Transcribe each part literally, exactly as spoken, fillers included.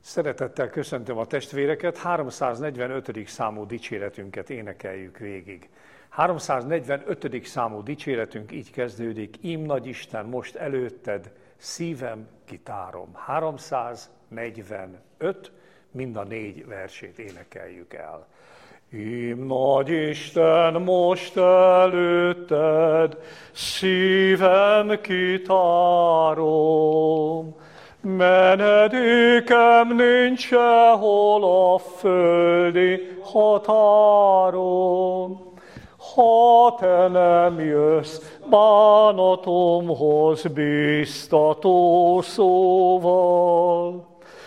Szeretettel köszöntöm a testvéreket, háromszáznegyvenötödik számú dicséretünket énekeljük végig. háromszáznegyvenötödik számú dicséretünk így kezdődik: Ím nagy Isten, most előtted szívem kitárom. háromszáznegyvenöt, mind a négy versét énekeljük el. Ím nagy Isten, most előtted szívem kitárom. Menedékem nincs sehol a földi határon. Ha te nem jössz bánatomhoz biztató szóval,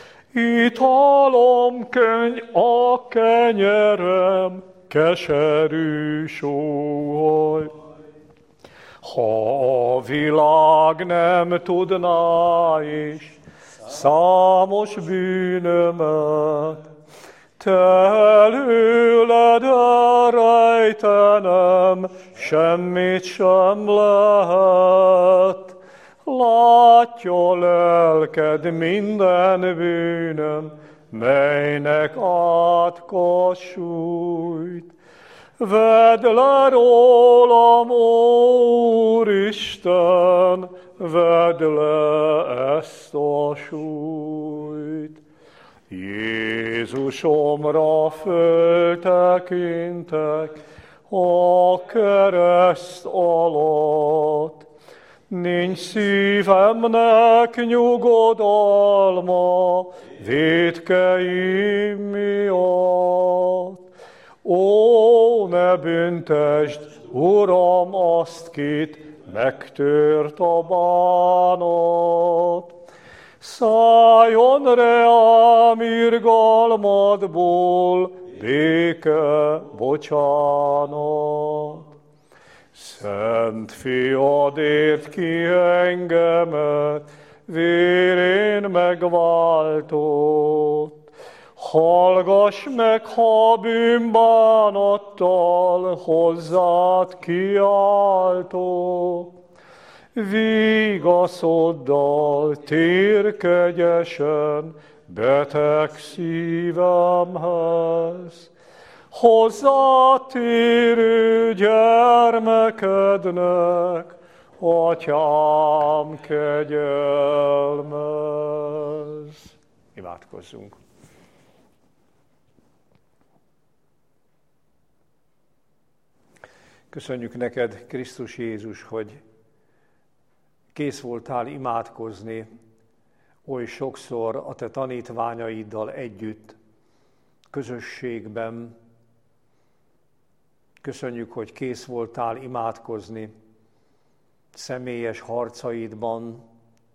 italom könny a kenyerem, keserű sóhaj. Ha a világ nem tudná is számos bűnömet, te előled elrejtenem, semmit sem lehet. Látja lelked minden bűnöm, melynek átka sújt. Vedd le rólam, Úristen, vedd le ezt a súlyt. Jézusomra föltekintek a kereszt alatt, nincs szívemnek nyugodalma vétkeim miatt. Ó, ne büntesd, Uram, azt, kit megtört a bánat. Szálljon reám irgalmadból béke, bocsánat. Szent fiadért ki engemet, vérén megváltott. Hallgass meg, ha bűnbánattal hozzád kiáltok. Vigaszoddal tér kegyesen beteg szívemhez. Hozzád térő gyermekednek, Atyám, kegyelmez. Imádkozzunk. Köszönjük neked, Krisztus Jézus, hogy kész voltál imádkozni oly sokszor a te tanítványaiddal együtt, közösségben. Köszönjük, hogy kész voltál imádkozni személyes harcaidban.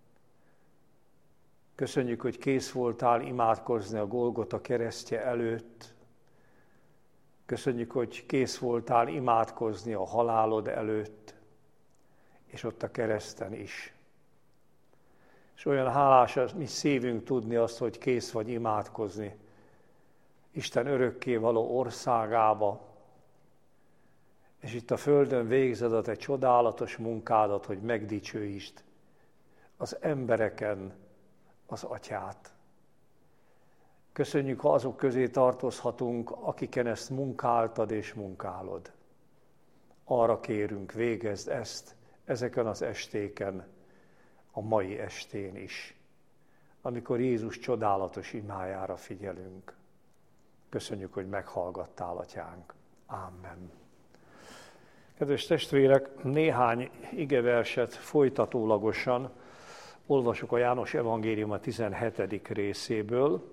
Köszönjük, hogy kész voltál imádkozni a Golgota keresztje előtt. Köszönjük, hogy kész voltál imádkozni a halálod előtt, és ott a kereszten is. És olyan hálás a mi szívünk tudni azt, hogy kész vagy imádkozni Isten örökkévaló országába, és itt a földön végzed a te csodálatos munkádat, hogy megdicsőítsd az embereken az Atyát. Köszönjük, ha azok közé tartozhatunk, akiken ezt munkáltad és munkálod. Arra kérünk, végezd ezt ezeken az estéken, a mai estén is, amikor Jézus csodálatos imájára figyelünk. Köszönjük, hogy meghallgattál, Atyánk. Ámen. Kedves testvérek, néhány igeverset folytatólagosan olvasok a János evangélium a tizenhetedik részéből,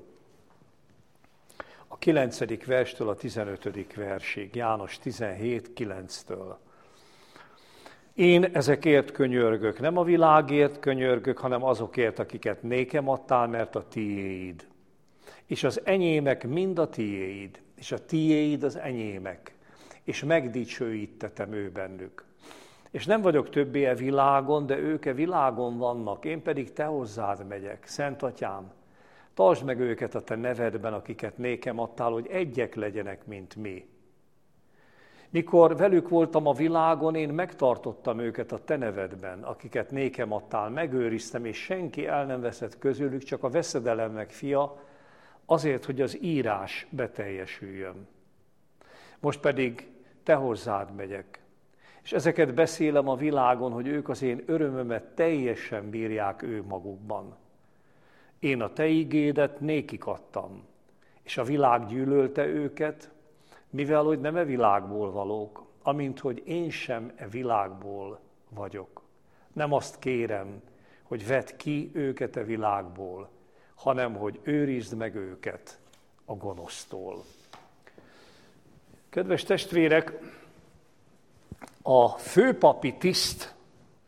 a kilencedik verstől a tizenötödik versig, János tizenhét kilenctől. Én ezekért könyörgök, nem a világért könyörgök, hanem azokért, akiket nékem adtál, mert a tiéid. És az enyémek mind a tiéid, és a tiéid az enyémek, és megdicsőítettem ő bennük. És nem vagyok többé e világon, de ők e világon vannak, én pedig te hozzád megyek, Szent Atyám. Tartsd meg őket a te nevedben, akiket nékem adtál, hogy egyek legyenek, mint mi. Mikor velük voltam a világon, én megtartottam őket a te nevedben, akiket nékem adtál, megőriztem, és senki el nem veszett közülük, csak a veszedelemnek fia, azért, hogy az írás beteljesüljön. Most pedig te hozzád megyek, és ezeket beszélem a világon, hogy ők az én örömömet teljesen bírják ő magukban. Én a te igédet nékik adtam, és a világ gyűlölte őket, mivel hogy nem e világból valók, amint hogy én sem e világból vagyok. Nem azt kérem, hogy vedd ki őket a világból, hanem hogy őrizd meg őket a gonosztól. Kedves testvérek, a főpapi tiszt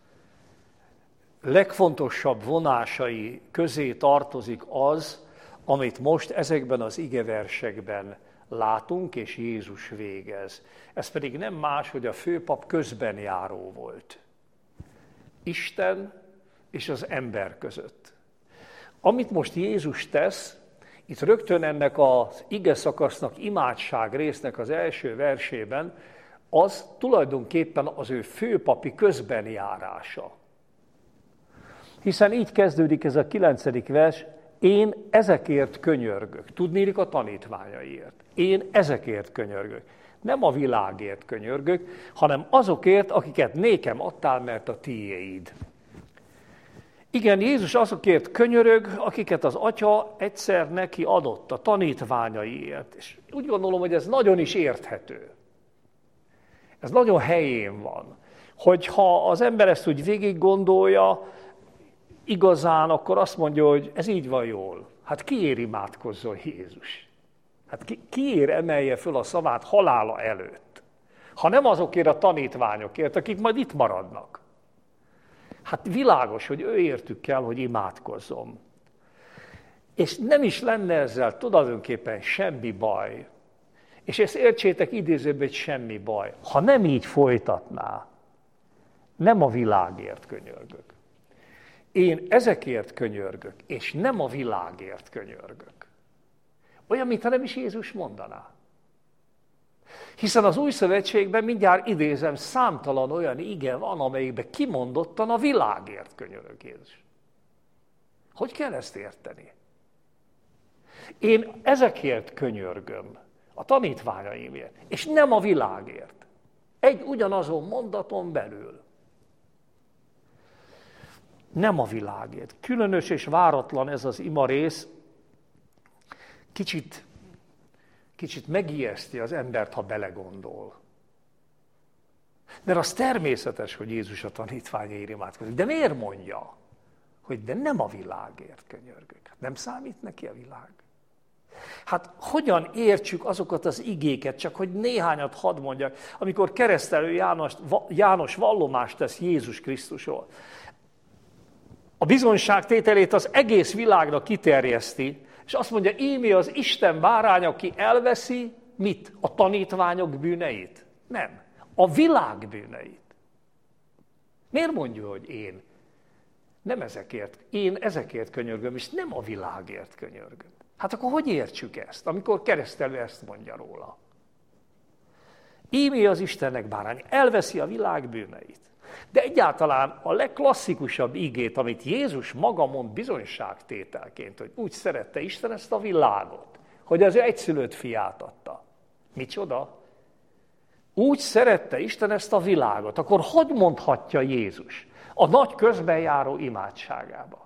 legfontosabb vonásai közé tartozik az, amit most ezekben az igeversekben látunk, és Jézus végez. Ez pedig nem más, hogy a főpap közbenjáró volt. Isten és az ember között. Amit most Jézus tesz, itt rögtön ennek az ige szakasznak, imádság résznek az első versében, az tulajdonképpen az ő főpapi közbenjárása. Hiszen így kezdődik ez a kilencedik vers, én ezekért könyörgök. Tudnélik a tanítványaiért. Én ezekért könyörgök. Nem a világért könyörgök, hanem azokért, akiket nékem adtál, mert a tiéd. Igen, Jézus azokért könyörög, akiket az Atya egyszer neki adott, a tanítványaiért. És úgy gondolom, hogy ez nagyon is érthető. Ez nagyon helyén van. Hogyha az ember ezt úgy végig gondolja, igazán, akkor azt mondja, hogy ez így van jól. Hát kiért imádkozzon Jézus? Hát ki, kiért emelje föl a szavát halála előtt? Ha nem azokért a tanítványokért, akik majd itt maradnak. Hát világos, hogy ő értük kell, hogy imádkozzon. És nem is lenne ezzel tulajdonképpen semmi baj. És ezt értsétek idézőben, hogy semmi baj. Ha nem így folytatná, nem a világért könyörgök. Én ezekért könyörgök, és nem a világért könyörgök. Olyan, mintha nem is Jézus mondaná. Hiszen az Új Szövetségben mindjárt idézem, számtalan olyan ige van, amelyikben kimondottan a világért könyörög Jézus. Hogy kell ezt érteni? Én ezekért könyörgöm, a tanítványaimért, és nem a világért. Egy ugyanazon mondaton belül. Nem a világért. Különös és váratlan ez az ima rész, kicsit, kicsit megijeszti az embert, ha belegondol. Mert az természetes, hogy Jézus a tanítványaiért imádkozik. De miért mondja, hogy de nem a világért könyörgök? Nem számít neki a világ? Hát hogyan értsük azokat az igéket, csak hogy néhányat hadd mondjak, amikor keresztelő János, János vallomást tesz Jézus Krisztusról. A bizonyságtételét az egész világra kiterjeszti, és azt mondja, ímé az Isten bárány, aki elveszi, mit? A tanítványok bűneit? Nem. A világ bűneit. Miért mondja, hogy én? Nem ezekért. Én ezekért könyörgöm, és nem a világért könyörgöm. Hát akkor hogy értsük ezt, amikor keresztelő ezt mondja róla? Ímé az Istennek bárány, elveszi a világ bűneit. De egyáltalán a legklasszikusabb igét, amit Jézus maga mond bizonyságtételként, hogy úgy szerette Isten ezt a világot, hogy az ő egyszülött fiát adta. Micsoda? Úgy szerette Isten ezt a világot, akkor hogy mondhatja Jézus a nagy közbenjáró imádságába?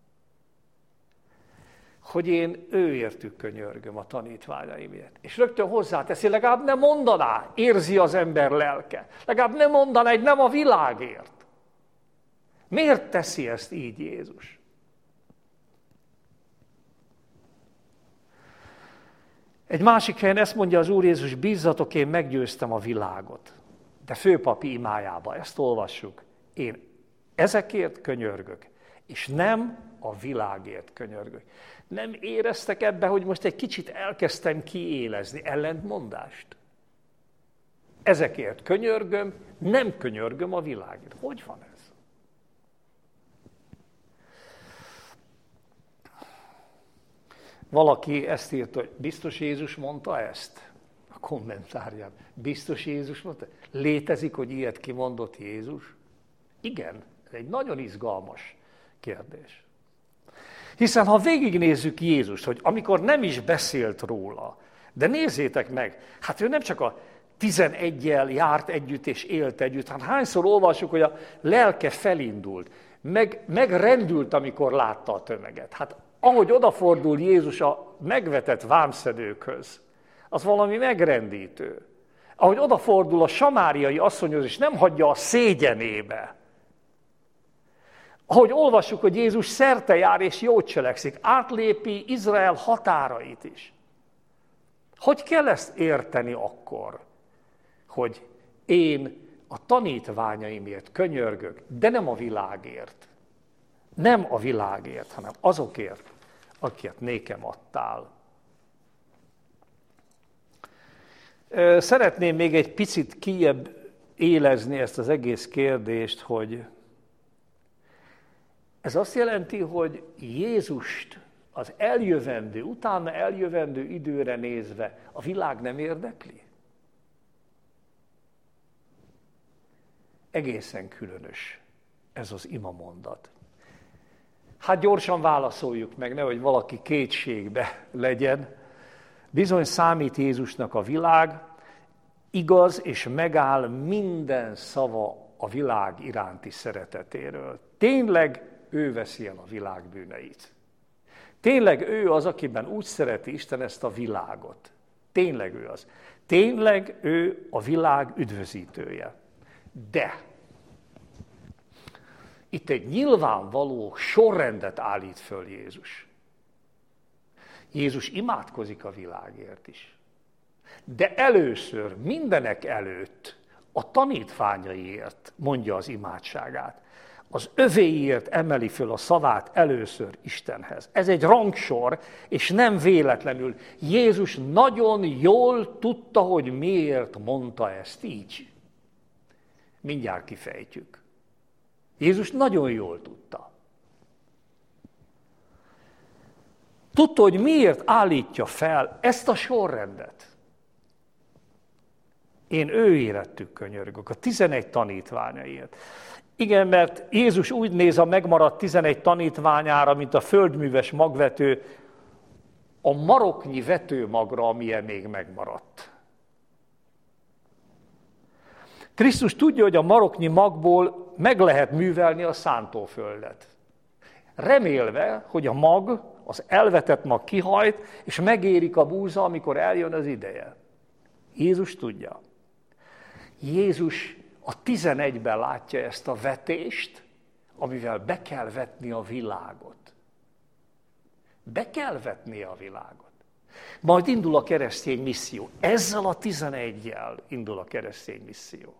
Hogy én őértük könyörgöm a tanítványaimért. És rögtön hozzáteszi, legalább nem mondaná, érzi az ember lelke. Legalább nem mondaná, hogy nem a világért. Miért teszi ezt így Jézus? Egy másik helyen ezt mondja az Úr Jézus, bízzatok, én meggyőztem a világot. De főpapi imájába, ezt olvassuk. Én ezekért könyörgök, és nem a világért könyörgök. Nem éreztek ebbe, hogy most egy kicsit elkezdtem kiélezni ellentmondást? Ezekért könyörgöm, nem könyörgöm a világért. Hogy van ez? Valaki ezt írta, hogy biztos Jézus mondta ezt? A kommentárjában. Biztos Jézus mondta? Létezik, hogy ilyet kimondott Jézus? Igen, ez egy nagyon izgalmas kérdés. Hiszen ha végignézzük Jézust, hogy amikor nem is beszélt róla, de nézzétek meg, hát ő nem csak a tizeneggyel járt együtt és élt együtt, hanem hányszor olvassuk, hogy a lelke felindult, meg, megrendült, amikor látta a tömeget. Hát ahogy odafordul Jézus a megvetett vámszedőkhöz, az valami megrendítő. Ahogy odafordul a samáriai asszonyhoz, és nem hagyja a szégyenébe. Ahogy olvassuk, hogy Jézus szerte jár és jót cselekszik, átlépi Izrael határait is. Hogy kell ezt érteni akkor, hogy én a tanítványaimért könyörgök, de nem a világért. Nem a világért, hanem azokért, akiket nékem adtál. Szeretném még egy picit kijebb élezni ezt az egész kérdést, hogy ez azt jelenti, hogy Jézust az eljövendő, utána eljövendő időre nézve a világ nem érdekli? Egészen különös ez az imamondat. Hát gyorsan válaszoljuk meg, nehogy valaki kétségbe legyen. Bizony számít Jézusnak a világ, igaz és megáll minden szava a világ iránti szeretetéről. Tényleg ő veszi el a világ bűneit. Tényleg ő az, akiben úgy szereti Isten ezt a világot. Tényleg ő az. Tényleg ő a világ üdvözítője. De itt egy nyilvánvaló sorrendet állít föl Jézus. Jézus imádkozik a világért is. De először, mindenek előtt a tanítványaiért mondja az imádságát. Az övéiért emeli föl a szavát először Istenhez. Ez egy rangsor, és nem véletlenül. Jézus nagyon jól tudta, hogy miért mondta ezt így. Mindjárt kifejtjük. Jézus nagyon jól tudta. Tudta, hogy miért állítja fel ezt a sorrendet. Én ő érettük könyörgök, a tizenegy tanítványaiért. Igen, mert Jézus úgy néz a megmaradt tizenegy tanítványára, mint a földműves magvető, a maroknyi vetőmagra, amilyen még megmaradt. Krisztus tudja, hogy a maroknyi magból meg lehet művelni a szántóföldet. Remélve, hogy a mag, az elvetett mag kihajt, és megérik a búza, amikor eljön az ideje. Jézus tudja. Jézus a tizenegyben látja ezt a vetést, amivel be kell vetni a világot. Be kell vetni a világot. Majd indul a keresztény misszió. Ezzel a tizeneggyel indul a keresztény misszió.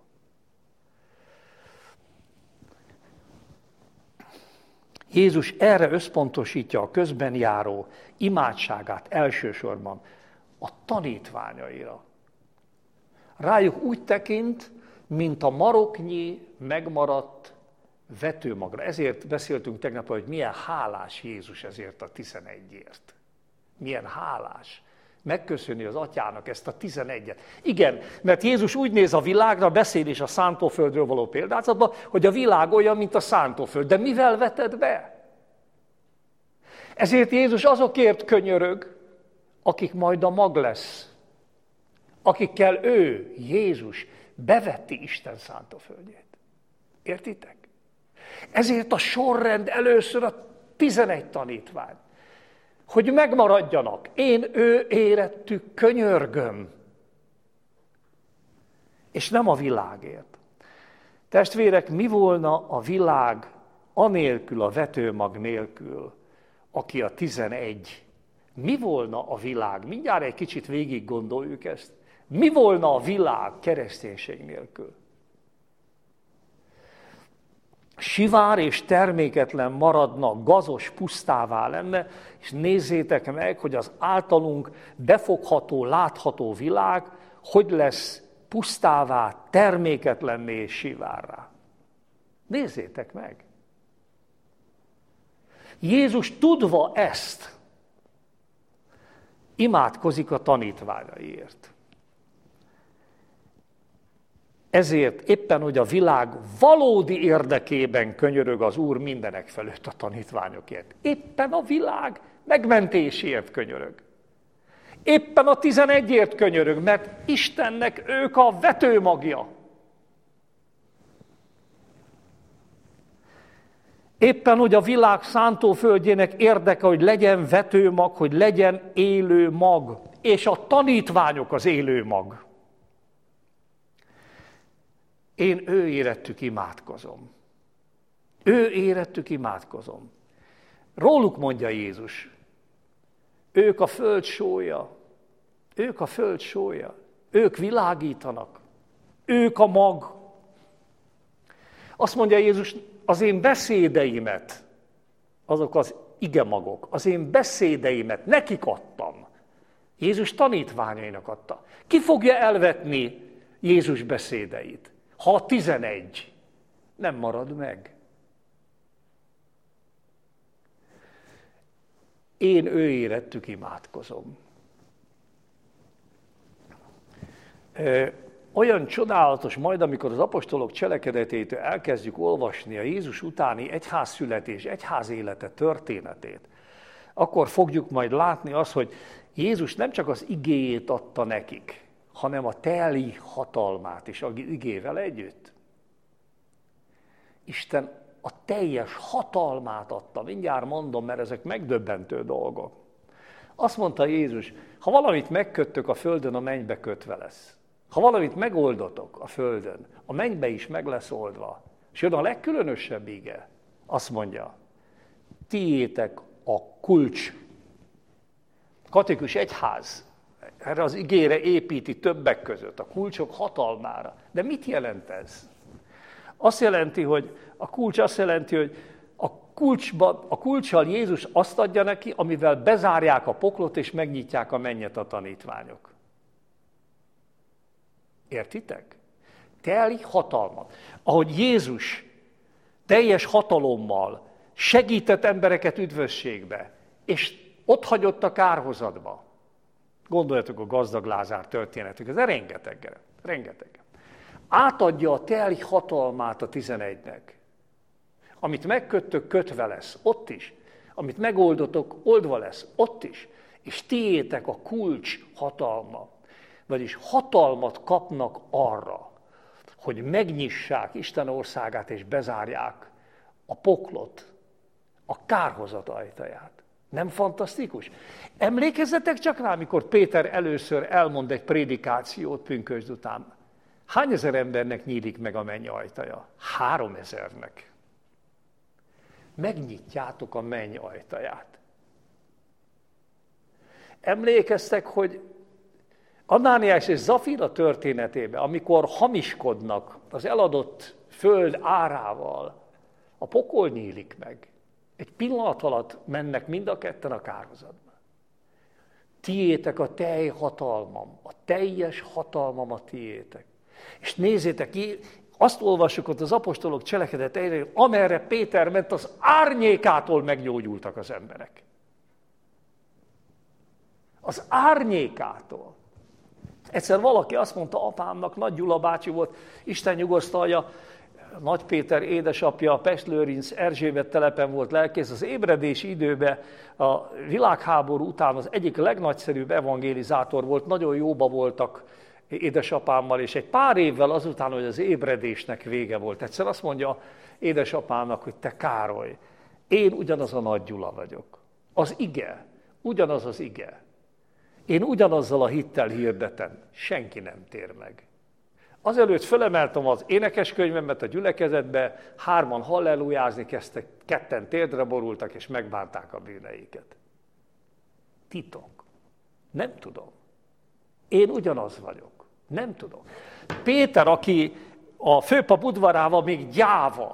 Jézus erre összpontosítja a közben járó imádságát elsősorban a tanítványaira. Rájuk úgy tekint, mint a maroknyi megmaradt vetőmagra. Ezért beszéltünk tegnap, hogy milyen hálás Jézus ezért a tizenegyért. Milyen hálás. Megköszöni az atyának ezt a tizenegyet. Igen, mert Jézus úgy néz a világra, beszél is a szántóföldről való példázatban, hogy a világ olyan, mint a szántóföld. De mivel veted be? Ezért Jézus azokért könyörög, akik majd a mag lesz. Akikkel ő, Jézus, beveti Isten szántóföldjét. Értitek? Ezért a sorrend először a tizenegy tanítvány. Hogy megmaradjanak. Én ő érettük könyörgöm. És nem a világért. Testvérek, mi volna a világ anélkül, a vetőmag nélkül, aki a tizenegy? Mi volna a világ? Mindjárt egy kicsit végig gondoljuk ezt. Mi volna a világ kereszténység nélkül? Sivár és terméketlen maradna, gazos, pusztává lenne, és nézzétek meg, hogy az általunk befogható, látható világ, hogy lesz pusztává, terméketlenné és sivárrá. Nézzétek meg! Jézus tudva ezt, imádkozik a tanítványaiért. Ezért éppen, hogy a világ valódi érdekében könyörög az Úr mindenek felett a tanítványokért. Éppen a világ megmentéséért könyörög. Éppen a tizenegyért könyörög, mert Istennek ők a vetőmagja. Éppen, hogy a világ szántóföldjének érdeke, hogy legyen vetőmag, hogy legyen élő mag, és a tanítványok az élő mag. Én ő érettük imádkozom. Ő érettük imádkozom. Róluk mondja Jézus. Ők a föld sója. Ők a föld sója. Ők világítanak. Ők a mag. Azt mondja Jézus, az én beszédeimet, azok az igemagok, az én beszédeimet nekik adtam. Jézus tanítványainak adta. Ki fogja elvetni Jézus beszédeit, ha a tizenegy nem marad meg? Én ő érettük imádkozom. Olyan csodálatos majd, amikor az apostolok cselekedetétől elkezdjük olvasni a Jézus utáni egyházszületés, egyház élete történetét, akkor fogjuk majd látni azt, hogy Jézus nem csak az igéjét adta nekik, hanem a telji hatalmát is az igével együtt. Isten a teljes hatalmát adta. Mindjárt mondom, mert ezek megdöbbentő dolgok. Azt mondta Jézus, ha valamit megköttök a földön, a mennybe kötve lesz. Ha valamit megoldotok a földön, a mennybe is meg lesz oldva. És jön a legkülönösebb ige. Azt mondja, tiétek a kulcs. Katolikus egyház erre az igére építi többek között, a kulcsok hatalmára. De mit jelent ez? Azt jelenti, hogy a kulcs azt jelenti, hogy a, kulcsba, a kulccsal Jézus azt adja neki, amivel bezárják a poklot és megnyitják a mennyet a tanítványok. Értitek? Telj hatalmat. Ahogy Jézus teljes hatalommal segített embereket üdvösségbe, és ott hagyott a kárhozatba. Gondoljatok a gazdag Lázár történetük, ez rengeteg, rengeteg. Átadja a telj hatalmát a tizenegynek. Amit megköttök, kötve lesz, ott is. Amit megoldotok, oldva lesz, ott is. És tiétek a kulcs hatalma. Vagyis hatalmat kapnak arra, hogy megnyissák Isten országát és bezárják a poklot, a kárhozat ajtaját. Nem fantasztikus? Emlékezzetek csak rá, amikor Péter először elmond egy prédikációt pünkösd után. Hány ezer embernek nyílik meg a menny ajtaja? Három ezernek. Megnyitjátok a menny ajtaját. Emlékeztek, hogy Anániás és Zafira történetében, amikor hamiskodnak az eladott föld árával, a pokol nyílik meg. Egy pillanat alatt mennek mind a ketten a kárhozatba. Tiétek a telj hatalmam, a teljes hatalmam a tiétek. És nézzétek, azt olvassuk ott az apostolok cselekedeteiről, amerre Péter ment, az árnyékától meggyógyultak az emberek. Az árnyékától. Egyszer valaki azt mondta apámnak, Nagy Gyula bácsi volt, Isten nyugosztalja, Nagy Péter édesapja, Pest-Lőrinc Erzsébet telepen volt lelkész, az ébredési időben a világháború után az egyik legnagyszerűbb evangélizátor volt, nagyon jóba voltak édesapámmal, és egy pár évvel azután, hogy az ébredésnek vége volt, egyszer azt mondja édesapámnak, hogy te Károly, én ugyanaz a Nagy Gyula vagyok. Az ige, ugyanaz az ige. Én ugyanazzal a hittel hirdetem, senki nem tér meg. Azelőtt fölemeltem az énekeskönyvemet a gyülekezetbe, hárman hallelujázni kezdtek, ketten térdre borultak, és megbánták a bűneiket. Titok. Nem tudom. Én ugyanaz vagyok. Nem tudom. Péter, aki a főpap udvarával még gyáva,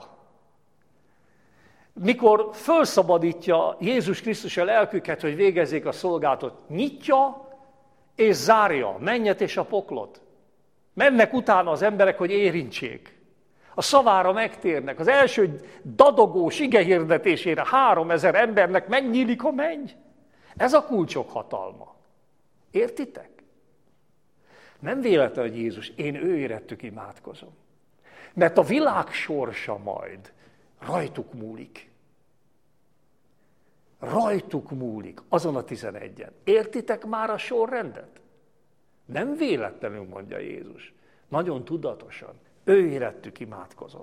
mikor felszabadítja Jézus Krisztus a lelküket, hogy végezzék a szolgálatot, nyitja és zárja a mennyet és a poklot. Mennek utána az emberek, hogy érintsék. A szavára megtérnek. Az első dadogós ige hirdetésére három ezer embernek megnyílik a menny. Ez a kulcsok hatalma. Értitek? Nem véletlen, hogy Jézus, én ő érettük imádkozom. Mert a világ sorsa majd rajtuk múlik. Rajtuk múlik, azon a tizenegyen. Értitek már a sorrendet? Nem véletlenül mondja Jézus. Nagyon tudatosan. Ő érettük imádkozom.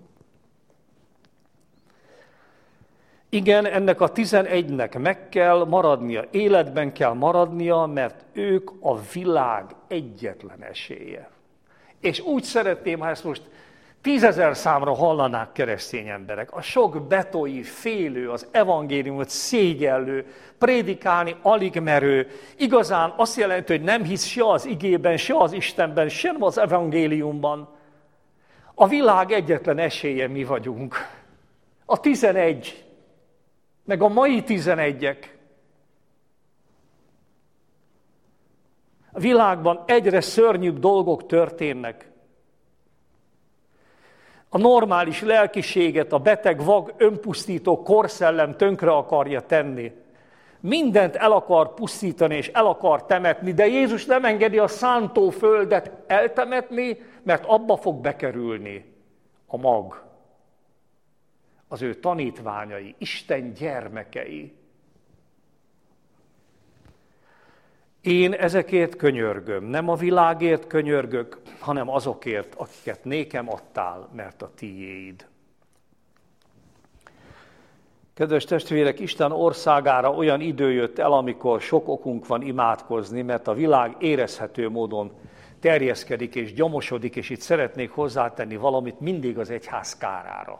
Igen, ennek a tizenegynek meg kell maradnia, életben kell maradnia, mert ők a világ egyetlen esélye. És úgy szeretném, ha ezt most tízezer számra hallanák keresztény emberek, a sok betói, félő, az evangéliumot szégyellő, prédikálni alig merő, igazán azt jelenti, hogy nem hisz se az igében, se az Istenben, sem az evangéliumban. A világ egyetlen esélye mi vagyunk. A tizenegy, meg a mai tizenegyek. A világban egyre szörnyűbb dolgok történnek. A normális lelkiséget a beteg, vag, önpusztító korszellem tönkre akarja tenni. Mindent el akar pusztítani és el akar temetni, de Jézus nem engedi a szántóföldet eltemetni, mert abba fog bekerülni a mag. Az ő tanítványai, Isten gyermekei. Én ezekért könyörgöm, nem a világért könyörgök, hanem azokért, akiket nékem adtál, mert a tiéd. Kedves testvérek, Isten országára olyan idő jött el, amikor sok okunk van imádkozni, mert a világ érezhető módon terjeszkedik és gyomosodik, és itt szeretnék hozzátenni valamit mindig az egyház kárára.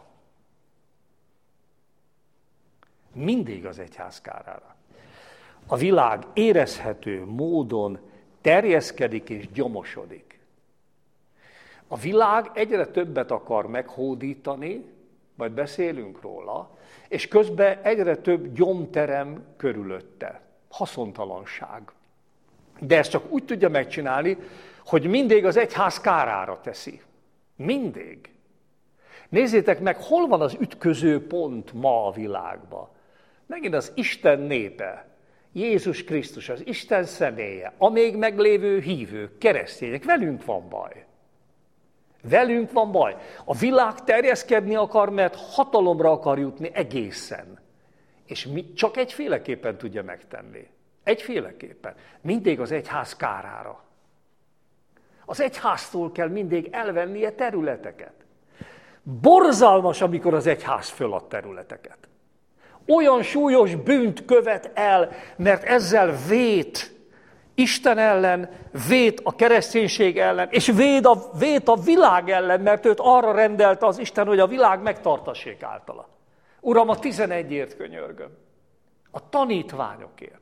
Mindig az egyház kárára. A világ érezhető módon terjeszkedik és gyomosodik. A világ egyre többet akar meghódítani, majd beszélünk róla, és közben egyre több gyomterem körülötte. Haszontalanság. De ezt csak úgy tudja megcsinálni, hogy mindig az egyház kárára teszi. Mindig. Nézzétek meg, hol van az ütköző pont ma a világban. Megint az Isten népe, Jézus Krisztus, az Isten személye, a még meglévő hívők, keresztények, velünk van baj. Velünk van baj. A világ terjeszkedni akar, mert hatalomra akar jutni egészen. És mi csak egyféleképpen tudja megtenni. Egyféleképpen. Mindig az egyház kárára. Az egyháztól kell mindig elvennie területeket. Borzalmas, amikor az egyház fölad területeket. Olyan súlyos bűnt követ el, mert ezzel vét Isten ellen, vét a kereszténység ellen, és véd a, vét a világ ellen, mert őt arra rendelte az Isten, hogy a világ megtartassék általa. Uram, a tizenegyért könyörgöm. A tanítványokért.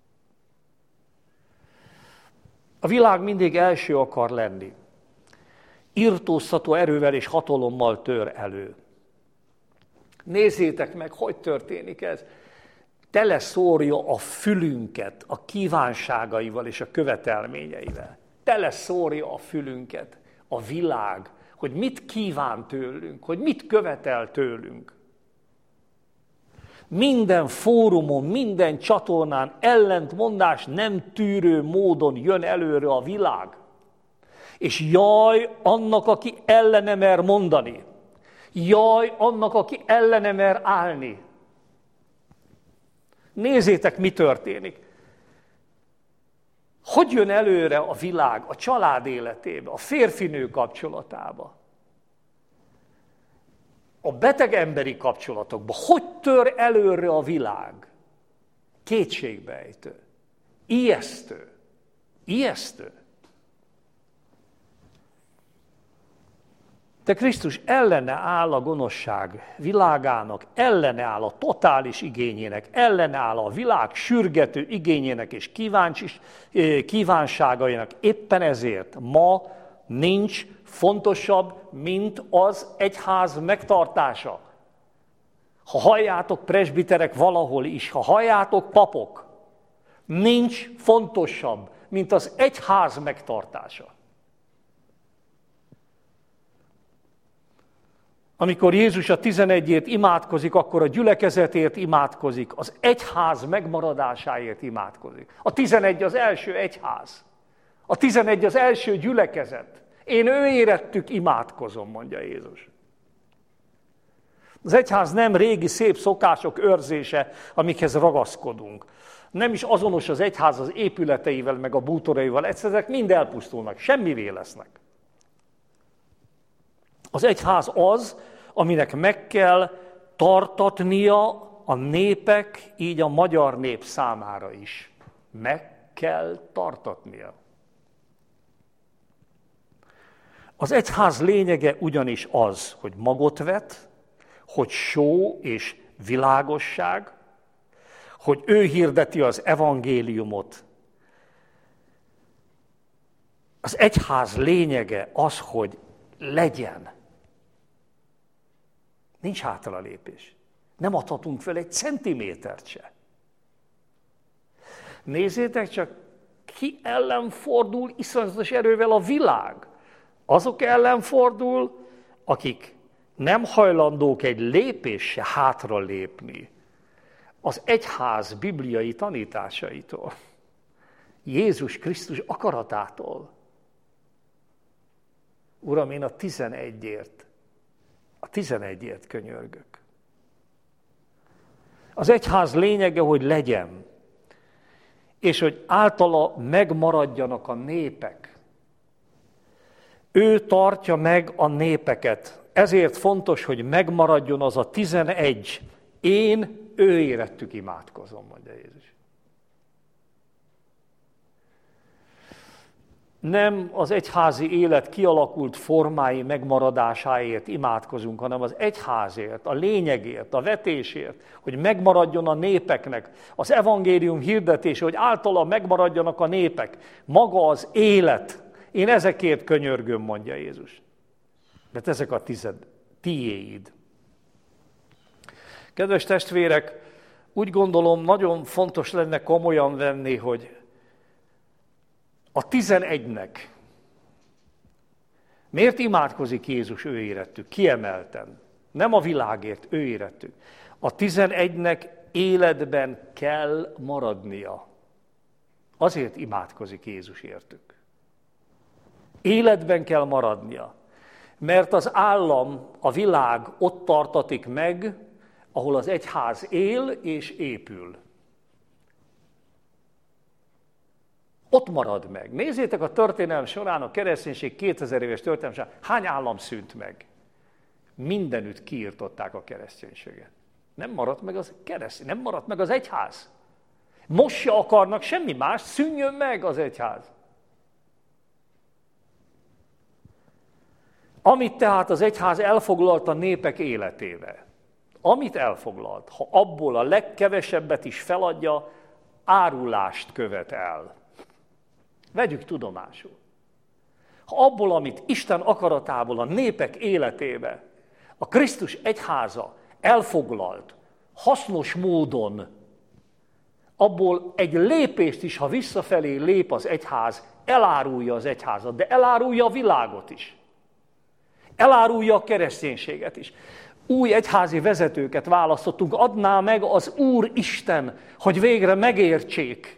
A világ mindig első akar lenni. Irtóztató erővel és hatalommal tör elő. Nézzétek meg, hogy történik ez. Teleszórja a fülünket a kívánságaival és a követelményeivel. Teleszórja a fülünket a világ, hogy mit kíván tőlünk, hogy mit követel tőlünk. Minden fórumon, minden csatornán ellentmondás nem tűrő módon jön előre a világ. És jaj annak, aki ellene mer mondani. Jaj annak, aki ellene mer állni. Nézzétek, mi történik. Hogy jön előre a világ a család életébe, a férfinő kapcsolatába, a beteg emberi kapcsolatokba? Hogy tör előre a világ? Kétségbejtő. Ijesztő. Ijesztő. De Krisztus ellene áll a gonoszság világának, ellene áll a totális igényének, ellene áll a világ sürgető igényének és kíváncsis, kívánságainak. Éppen ezért ma nincs fontosabb, mint az egyház megtartása. Ha halljátok presbiterek valahol is, ha halljátok papok, nincs fontosabb, mint az egyház megtartása. Amikor Jézus a tizenegyért imádkozik, akkor a gyülekezetért imádkozik, az egyház megmaradásáért imádkozik. A tizenegy az első egyház. A tizenegy az első gyülekezet. Én ő érettük imádkozom, mondja Jézus. Az egyház nem régi szép szokások őrzése, amikhez ragaszkodunk. Nem is azonos az egyház az épületeivel, meg a bútoraival. Egyszerűen mind elpusztulnak, semmivé lesznek. Az egyház az, aminek meg kell tartatnia a népek, így a magyar nép számára is. Meg kell tartatnia. Az egyház lényege ugyanis az, hogy magot vet, hogy só és világosság, hogy ő hirdeti az evangéliumot. Az egyház lényege az, hogy legyen. Nincs hátralépés. Nem adhatunk fel egy centimétert se. Nézzétek csak, ki ellen fordul iszonyatos erővel a világ. Azok ellen fordul, akik nem hajlandók egy lépés se hátra lépni az egyház bibliai tanításaitól, Jézus Krisztus akaratától. Uram, én a tizenegyért, a tizenegyért könyörgök. Az egyház lényege, hogy legyen, és hogy általa megmaradjanak a népek. Ő tartja meg a népeket. Ezért fontos, hogy megmaradjon az a tizenegy. Én ő érettük imádkozom, mondja Jézus. Nem az egyházi élet kialakult formái megmaradásáért imádkozunk, hanem az egyházért, a lényegért, a vetésért, hogy megmaradjon a népeknek az evangélium hirdetése, hogy általa megmaradjanak a népek. Maga az élet. Én ezekért könyörgöm, mondja Jézus. Mert ezek a tized, tiéid. Kedves testvérek, úgy gondolom, nagyon fontos lenne komolyan venni, hogy a tizenegynek miért imádkozik Jézus ő érettük? Kiemelten. Nem a világért, ő érettük. A tizenegynek életben kell maradnia. Azért imádkozik Jézus értük. Életben kell maradnia. Mert az állam, a világ ott tartatik meg, ahol az egyház él és épül. Ott marad meg. Nézzétek a történelem során, a kereszténység kétezer éves történelem során, hány állam szűnt meg? Mindenütt kiirtották a kereszténységet. Nem maradt meg az keresztény, nem maradt meg az egyház. Most se akarnak semmi más, szűnjön meg az egyház. Amit tehát az egyház elfoglalt a népek életébe, amit elfoglalt, ha abból a legkevesebbet is feladja, árulást követ el. Vegyük tudomásul. Ha abból, amit Isten akaratából a népek életébe, a Krisztus egyháza elfoglalt, hasznos módon, abból egy lépést is, ha visszafelé lép az egyház, elárulja az egyházat, de elárulja a világot is. Elárulja a kereszténységet is. Új egyházi vezetőket választottunk, adná meg az Úr Isten, hogy végre megértsék.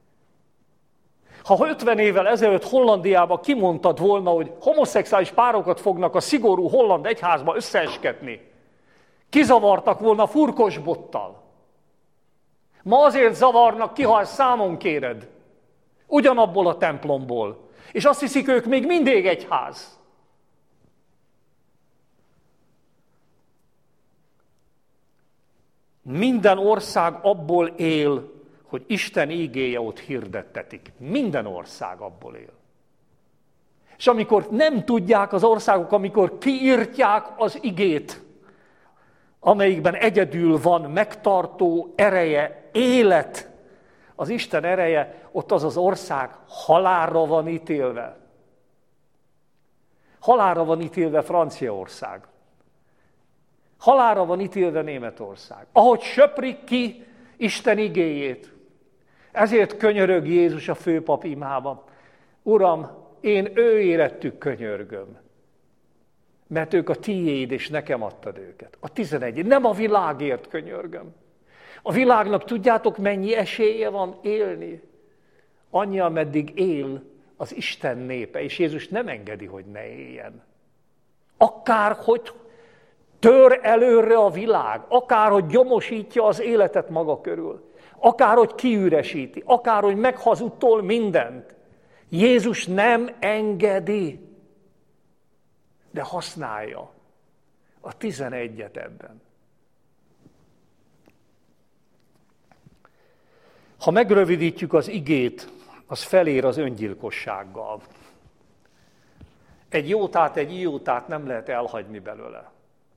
Ha ötven évvel ezelőtt Hollandiában kimondtad volna, hogy homoszexuális párokat fognak a szigorú holland egyházba összeesketni, kizavartak volna furkosbottal. Ma azért zavarnak ki, ha ezt számon kéred. Ugyanabból a templomból. És azt hiszik, ők még mindig egyház. Minden ország abból él, hogy Isten ígéje ott hirdettetik. Minden ország abból él. És amikor nem tudják az országok, amikor kiírtják az igét, amelyikben egyedül van megtartó ereje, élet, az Isten ereje, ott az az ország halálra van ítélve. Halálra van ítélve Franciaország. Halálra van ítélve Németország. Ahogy söprik ki Isten igéjét. Ezért könyörög Jézus a főpap imában. Uram, én ő érettük könyörgöm. Mert ők a tiéd, és nekem adtad őket. A tizenegy. Nem a világért könyörgöm. A világnak tudjátok, mennyi esélye van élni? Annyi, ameddig él, az Isten népe, és Jézus nem engedi, hogy ne éljen. Akárhogy tör előre a világ, akárhogy gyomosítja az életet maga körül, akárhogy kiüresíti, akárhogy meghazudtol mindent, Jézus nem engedi, de használja a tizenegyet ebben. Ha megrövidítjük az igét, az felér az öngyilkossággal. Egy jótát, egy iótát nem lehet elhagyni belőle.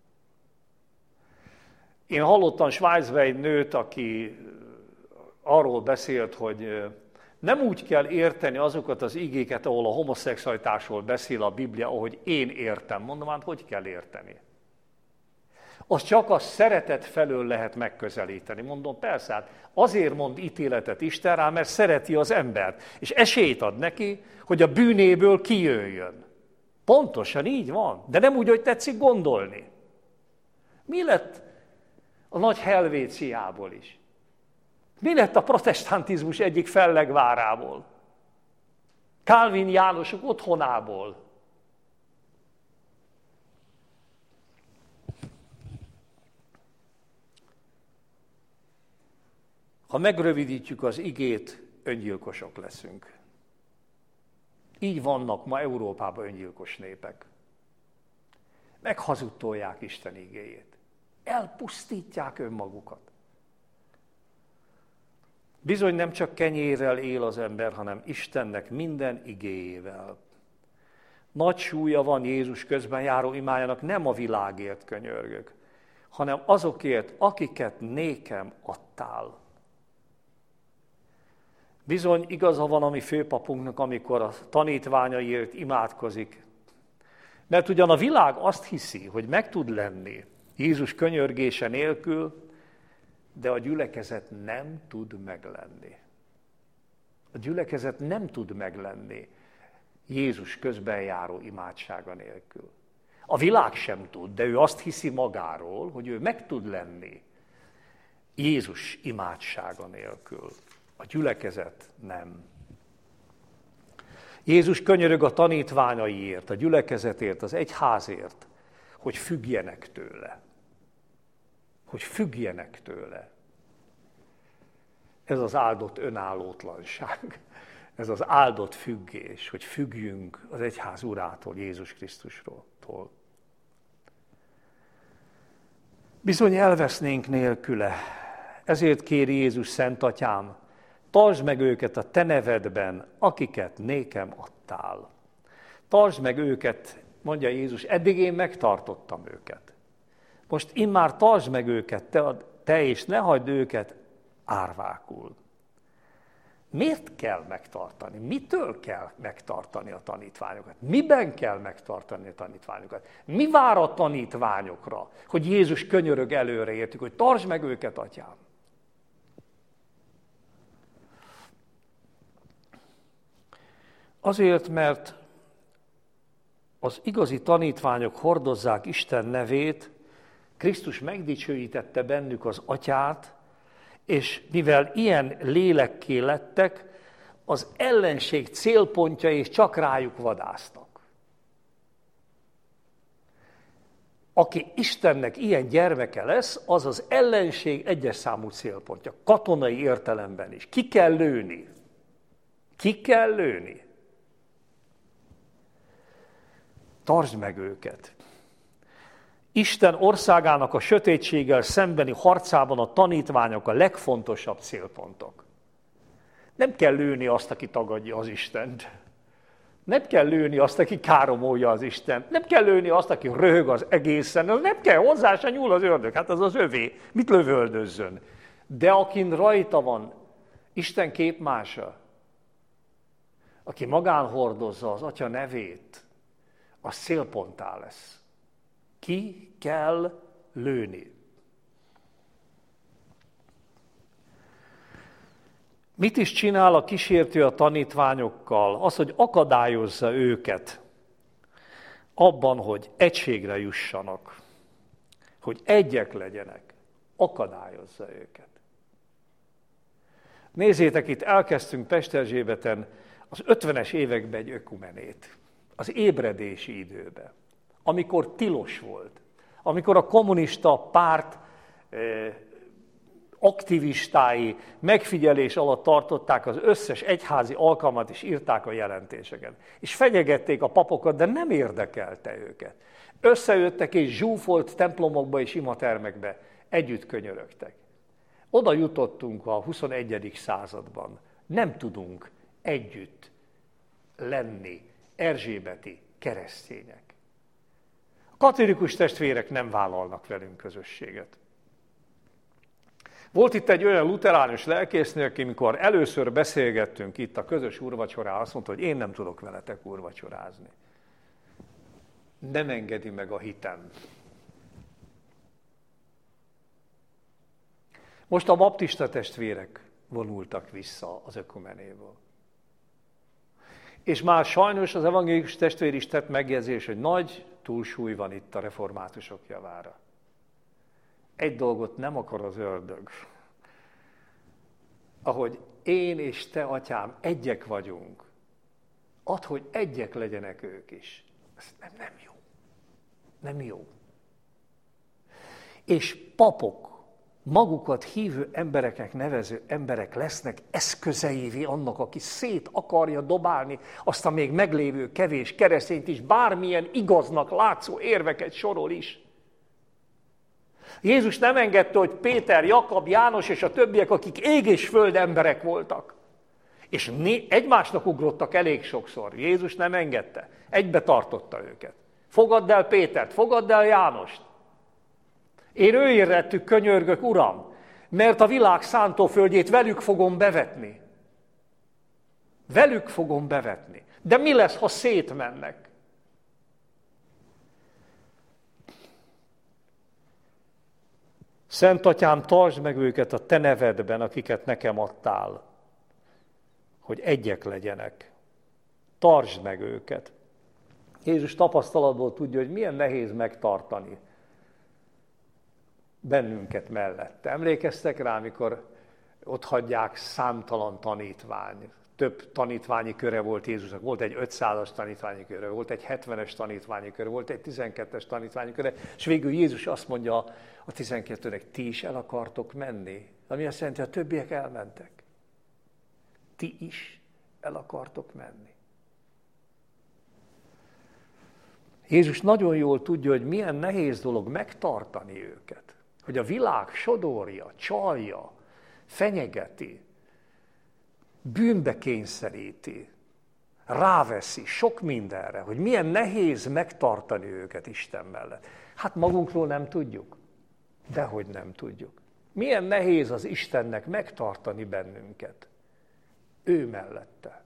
Én hallottam Svájcban egy nőt, aki arról beszélt, hogy nem úgy kell érteni azokat az igéket, ahol a homoszexualitásról beszél a Biblia, ahogy én értem. Mondom, hát hogy kell érteni? Az csak a szeretet felől lehet megközelíteni. Mondom, persze, hát azért mond ítéletet Isten rá, mert szereti az embert, és esélyt ad neki, hogy a bűnéből kijöjjön. Pontosan így van, de nem úgy, hogy tetszik gondolni. Mi lett a nagy Helvéciából is? Mi lett a protestantizmus egyik fellegvárából? Kálvin Jánosok otthonából? Ha megrövidítjük az igét, öngyilkosok leszünk. Így vannak ma Európában öngyilkos népek. Meghazudtolják Isten igéjét. Elpusztítják önmagukat. Bizony nem csak kenyérrel él az ember, hanem Istennek minden igéjével. Nagy súlya van Jézus közben járó imájának, nem a világért könyörgök, hanem azokért, akiket nékem adtál. Bizony igaza van a mi főpapunknak, amikor a tanítványaiért imádkozik. Mert ugyan a világ azt hiszi, hogy meg tud lenni Jézus könyörgése nélkül, de a gyülekezet nem tud meglenni. A gyülekezet nem tud meglenni Jézus közben járó imádsága nélkül. A világ sem tud, de ő azt hiszi magáról, hogy ő meg tud lenni Jézus imádsága nélkül. A gyülekezet nem. Jézus könyörög a tanítványaiért, a gyülekezetért, az egyházért, hogy függjenek tőle. Hogy függjenek tőle. Ez az áldott önállótlanság, ez az áldott függés, hogy függjünk az egyház urától, Jézus Krisztusról. Bizony elvesznénk nélküle, ezért kéri Jézus Szent Atyám, tartsd meg őket a te nevedben, akiket nékem adtál. Tartsd meg őket, mondja Jézus, eddig én megtartottam őket. Most immár tartsd meg őket, te, te és ne hagyd őket árvákul. Miért kell megtartani? Mitől kell megtartani a tanítványokat? Miben kell megtartani a tanítványokat? Mi vár a tanítványokra, hogy Jézus könyörög előre értük, hogy tartsd meg őket, Atyám? Azért, mert az igazi tanítványok hordozzák Isten nevét, Krisztus megdicsőítette bennük az Atyát, és mivel ilyen lélekké lettek, az ellenség célpontja és csak rájuk vadásznak. Aki Istennek ilyen gyermeke lesz, az az ellenség egyes számú célpontja, katonai értelemben is. Ki kell lőni. Ki kell lőni. Tartsd meg őket. Isten országának a sötétséggel szembeni harcában a tanítványok a legfontosabb célpontok. Nem kell lőni azt, aki tagadja az Istent. Nem kell lőni azt, aki káromolja az Istent. Nem kell lőni azt, aki röhög az egészen. Nem kell, hozzá se nyúl az ördög. Hát az az övé. Mit lövöldözzön? De akin rajta van Isten képmása, aki magán hordozza az Atya nevét, az célponttá lesz. Ki kell lőni. Mit is csinál a kísértő a tanítványokkal? Az, hogy akadályozza őket abban, hogy egységre jussanak, hogy egyek legyenek. Akadályozza őket. Nézzétek, itt elkezdtünk Pesterzsébeten az ötvenes években egy ökumenét, az ébredési időben, amikor tilos volt, amikor a kommunista párt eh, aktivistái megfigyelés alatt tartották az összes egyházi alkalmat, és írták a jelentéseket. És fenyegették a papokat, de nem érdekelte őket. Összejöttek és zsúfolt templomokba és imatermekbe együtt könyörögtek. Oda jutottunk a huszonegyedik században. Nem tudunk együtt lenni erzsébeti keresztények. A katolikus testvérek nem vállalnak velünk közösséget. Volt itt egy olyan luteránus lelkésznő, aki mikor először beszélgettünk itt a közös úrvacsorán, azt mondta, hogy én nem tudok veletek úrvacsorázni. Nem engedi meg a hitem. Most a baptista testvérek vonultak vissza az ökumenéből. És már sajnos az evangélikus testvér is tett megjegyzés, hogy nagy túlsúly van itt a reformátusok javára. Egy dolgot nem akar az ördög. Ahogy én és te, atyám, egyek vagyunk, add, hogy egyek legyenek ők is. Ez nem, nem jó. Nem jó. És papok, magukat hívő embereknek nevező emberek lesznek eszközeivé annak, aki szét akarja dobálni azt a még meglévő kevés keresztényt is, bármilyen igaznak látszó érveket sorol is. Jézus nem engedte, hogy Péter, Jakab, János és a többiek, akik ég és föld emberek voltak, és egymásnak ugrottak elég sokszor. Jézus nem engedte. Egybe tartotta őket. Fogadd el Pétert, fogadd el Jánost. Én ő irrettük könyörgök, Uram, mert a világ szántóföldjét velük fogom bevetni. Velük fogom bevetni. De mi lesz, ha szétmennek? Szent Atyám, tartsd meg őket a te nevedben, akiket nekem adtál, hogy egyek legyenek. Tartsd meg őket. Jézus tapasztalatból tudja, hogy milyen nehéz megtartani bennünket mellette. Emlékeztek rá, amikor ott hagyják számtalan tanítvány. Több tanítványi köre volt Jézusnak. Volt egy ötszázas tanítványi köre, volt egy hetvenes tanítványi köre, volt egy tizenkettes tanítványi köre, és végül Jézus azt mondja a tizenkettőnek, ti is el akartok menni. Ami azt jelenti, a többiek elmentek. Ti is el akartok menni. Jézus nagyon jól tudja, hogy milyen nehéz dolog megtartani őket. Hogy a világ sodorja, csalja, fenyegeti, bűnbe kényszeríti, ráveszi sok mindenre, hogy milyen nehéz megtartani őket Isten mellett. Hát magunkról nem tudjuk, dehogy nem tudjuk. Milyen nehéz az Istennek megtartani bennünket. Ő mellette.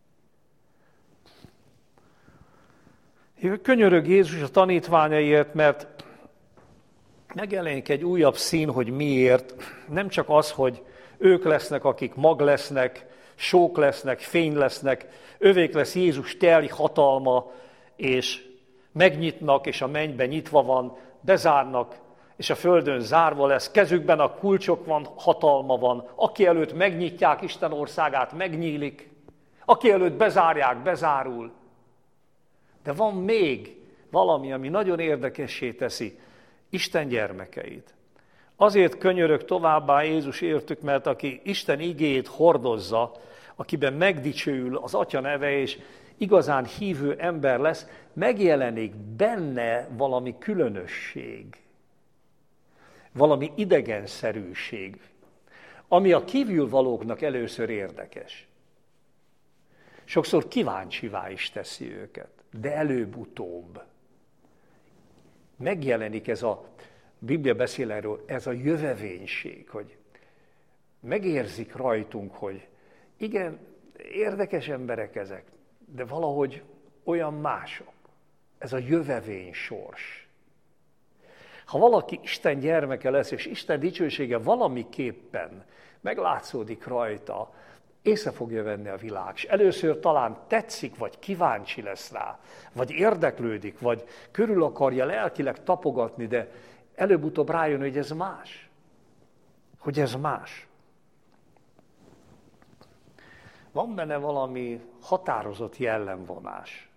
Könyörög Jézus a tanítványaiért, mert megjelenik egy újabb szín, hogy miért. Nem csak az, hogy ők lesznek, akik mag lesznek, sók lesznek, fény lesznek, övék lesz Jézus telj hatalma, és megnyitnak, és a mennyben nyitva van, bezárnak, és a földön zárva lesz, kezükben a kulcsok van, hatalma van, aki előtt megnyitják Isten országát, megnyílik, aki előtt bezárják, bezárul. De van még valami, ami nagyon érdekessé teszi Isten gyermekeit. Azért könyörög továbbá Jézus értük, mert aki Isten igéjét hordozza, akiben megdicsőül az Atya neve, és igazán hívő ember lesz, megjelenik benne valami különösség, valami idegenszerűség, ami a kívülvalóknak először érdekes. Sokszor kíváncsivá is teszi őket, de előbb-utóbb megjelenik ez a, Biblia beszél erről, ez a jövevénység, hogy megérzik rajtunk, hogy igen, érdekes emberek ezek, de valahogy olyan mások. Ez a jövevény sors. Ha valaki Isten gyermeke lesz, és Isten dicsősége valamiképpen meglátszódik rajta, észre fogja venni a világ. És először talán tetszik, vagy kíváncsi lesz rá, vagy érdeklődik, vagy körül akarja lelkileg tapogatni, de előbb-utóbb rájön, hogy ez más. Hogy ez más. van benne valami határozott jellemvonás.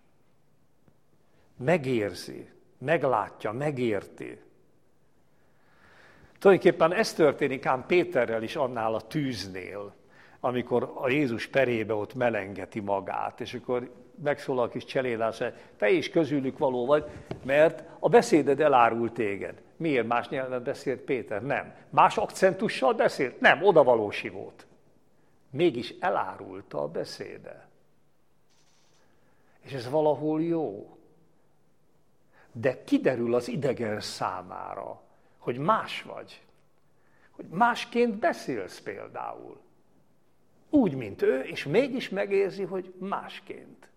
Megérzi, meglátja, megérti. Tulajdonképpen ez történik ám Péterrel is annál a tűznél, amikor a Jézus perébe ott melengeti magát, és akkor megszólal a kis cselédás, hogy te is közülük való vagy, mert a beszéded elárul téged. Miért más nyelven beszélt Péter? Nem. Más akcentussal beszélt? Nem, odavalósi volt. Mégis elárulta a beszéde. És ez valahol jó. De kiderül az idegen számára, hogy más vagy. Hogy másként beszélsz például. Úgy, mint ő, és mégis megérzi, hogy másként.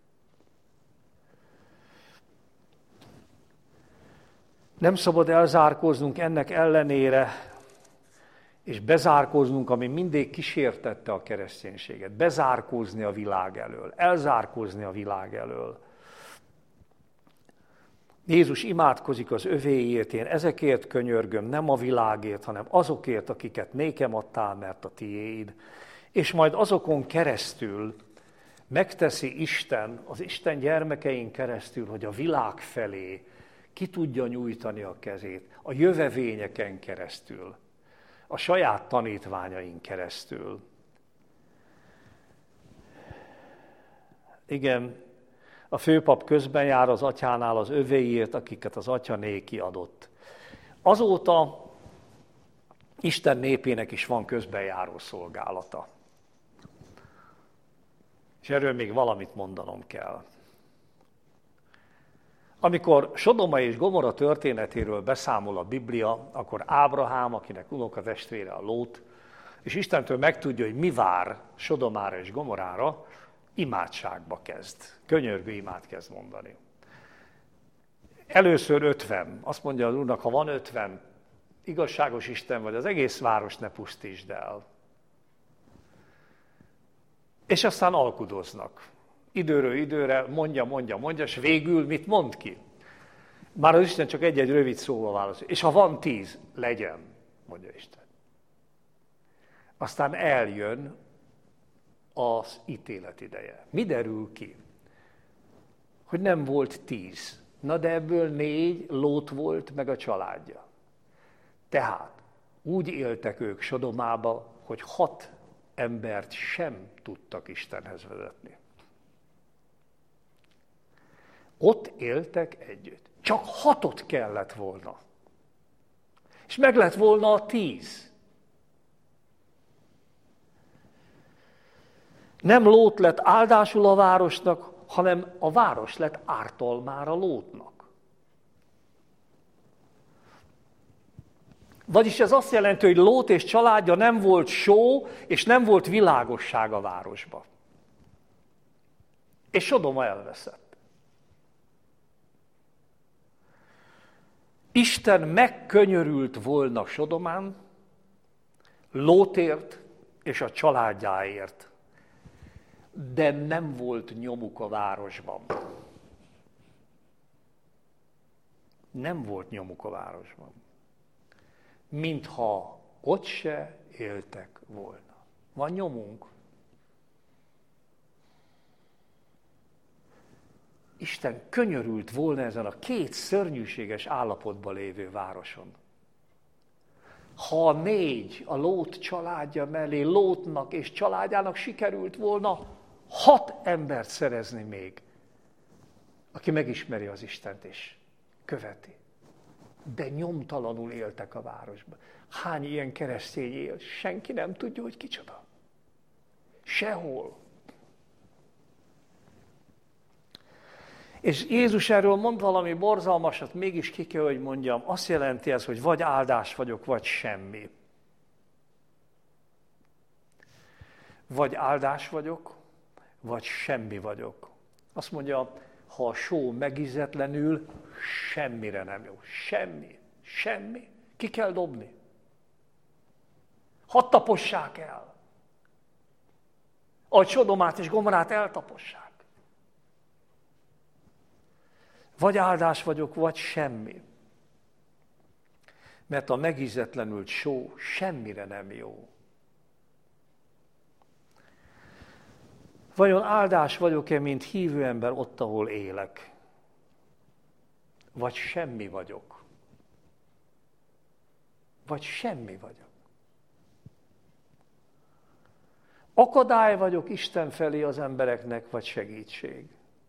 Nem szabad elzárkóznunk ennek ellenére, és bezárkóznunk, ami mindig kísértette a kereszténységet. Bezárkózni a világ elől, elzárkózni a világ elől. Jézus imádkozik az övéért, én ezekért könyörgöm, nem a világért, hanem azokért, akiket nékem adtál, mert a tiéd. És majd azokon keresztül megteszi Isten, az Isten gyermekein keresztül, hogy a világ felé ki tudja nyújtani a kezét, a jövevényeken keresztül, a saját tanítványain keresztül. Igen, a főpap közben jár az atyánál az övéiért, akiket az atya néki adott. Azóta Isten népének is van közbenjáró szolgálata. És erről még valamit mondanom kell. Amikor Sodoma és Gomorra történetéről beszámol a Biblia, akkor Ábrahám, akinek unokatestvére a Lót, és Istentől megtudja, hogy mi vár Sodomára és Gomorára, imádságba kezd, könyörgő imát kezd mondani. Először ötven, azt mondja az Úrnak, ha van ötven, igazságos Isten vagy, az egész város ne pusztítsd el. És aztán alkudoznak. Időről időre mondja, mondja, mondja, és végül mit mond ki? Már az Isten csak egy-egy rövid szóval válaszol. És ha van tíz, legyen, mondja Isten. Aztán eljön az ítélet ideje. Mi derül ki? Hogy nem volt tíz. Na de ebből négy Lót volt, meg a családja. Tehát úgy éltek ők Sodomába, hogy hat embert sem tudtak Istenhez vezetni. Ott éltek együtt. Csak hatot kellett volna. És meg lett volna a tíz. Nem Lót lett áldásul a városnak, hanem a város lett ártalmára Lótnak. Vagyis ez azt jelenti, hogy Lót és családja nem volt só, és nem volt világosság a városba. És Sodoma elveszett. Isten megkönyörült volna Sodomán, Lótért és a családjáért, de nem volt nyomuk a városban. Nem volt nyomuk a városban. Mintha ott se éltek volna. Van nyomunk. Isten könyörült volna ezen a két szörnyűséges állapotban lévő városon. Ha a négy a Lót családja mellé, Lótnak és családjának sikerült volna hat embert szerezni még, aki megismeri az Istent és követi. De nyomtalanul éltek a városban. Hány ilyen keresztény él? Senki nem tudja, hogy kicsoda. Sehol. És Jézus erről mond valami borzalmasat, mégis ki kell, hogy mondjam, azt jelenti ez, hogy vagy áldás vagyok, vagy semmi. Vagy áldás vagyok, vagy semmi vagyok. Azt mondja, ha a só megízetlenül, semmire nem jó. Semmi, semmi. Ki kell dobni. Hadd tapossák el. Ahogy Sodomát és Gomorrát eltapossák. Vagy áldás vagyok, vagy semmi. Mert a megízetlenült só semmire nem jó. Vajon áldás vagyok-e, mint hívő ember ott, ahol élek? Vagy semmi vagyok? Vagy semmi vagyok? Akadály vagyok Isten felé az embereknek, vagy segítség?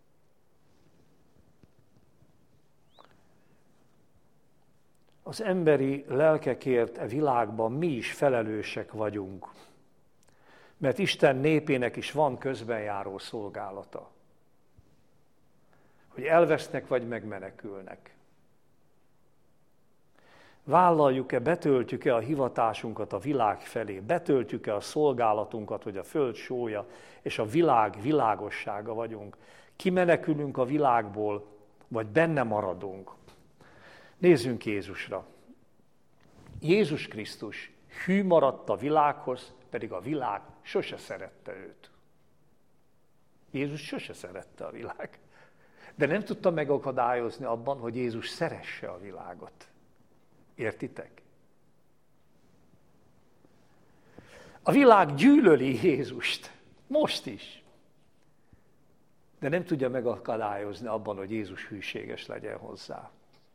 Az emberi lelkekért e világban mi is felelősek vagyunk, mert Isten népének is van közbenjáró szolgálata, hogy elvesznek vagy megmenekülnek. Vállaljuk-e, betöltjük-e a hivatásunkat a világ felé, betöltjük-e a szolgálatunkat, hogy a föld sója és a világ világossága vagyunk, kimenekülünk a világból, vagy benne maradunk. Nézzünk Jézusra. Jézus Krisztus hű maradt a világhoz, pedig a világ sose szerette őt. Jézus sose szerette a világ. De nem tudta megakadályozni abban, hogy Jézus szeresse a világot. Értitek? A világ gyűlöli Jézust. Most is. De nem tudja megakadályozni abban, hogy Jézus hűséges legyen hozzá.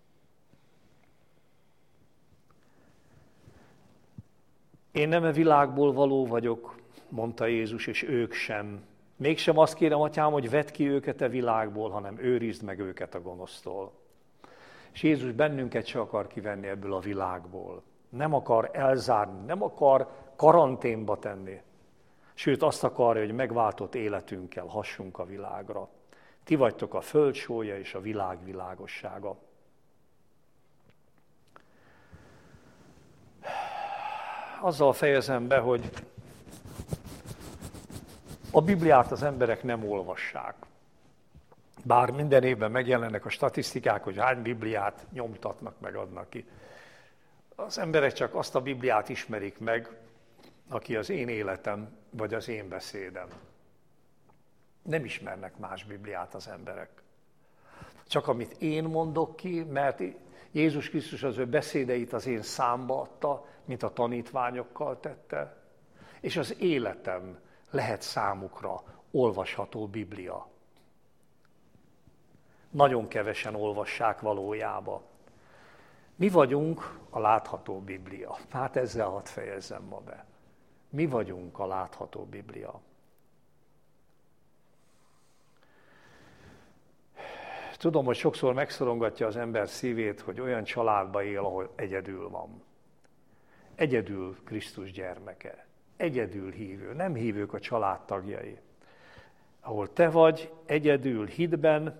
Én nem a világból való vagyok, mondta Jézus, és ők sem. Mégsem azt kérem, Atyám, hogy vedd ki őket a világból, hanem őrizd meg őket a gonosztól. És Jézus bennünket se akar kivenni ebből a világból. Nem akar elzárni, nem akar karanténba tenni. Sőt, azt akarja, hogy megváltott életünkkel hassunk a világra. Ti vagytok a föld sója és a világ világossága. Azzal fejezem be, hogy a Bibliát az emberek nem olvassák. Bár minden évben megjelennek a statisztikák, hogy hány Bibliát nyomtatnak, meg adnak ki. Az emberek csak azt a Bibliát ismerik meg, aki az én életem, vagy az én beszédem. Nem ismernek más Bibliát az emberek. Csak amit én mondok ki, mert Jézus Krisztus az ő beszédeit az én számba adta, mint a tanítványokkal tette, és az életem lehet számukra olvasható Biblia. Nagyon kevesen olvassák valójában. Mi vagyunk a látható Biblia. Hát ezzel hadd fejezzem ma be. Mi vagyunk a látható Biblia. Tudom, hogy sokszor megszorongatja az ember szívét, hogy olyan családba él, ahol egyedül van. Egyedül Krisztus gyermeke. Egyedül hívő. Nem hívők a családtagjai. Ahol te vagy, egyedül hitben,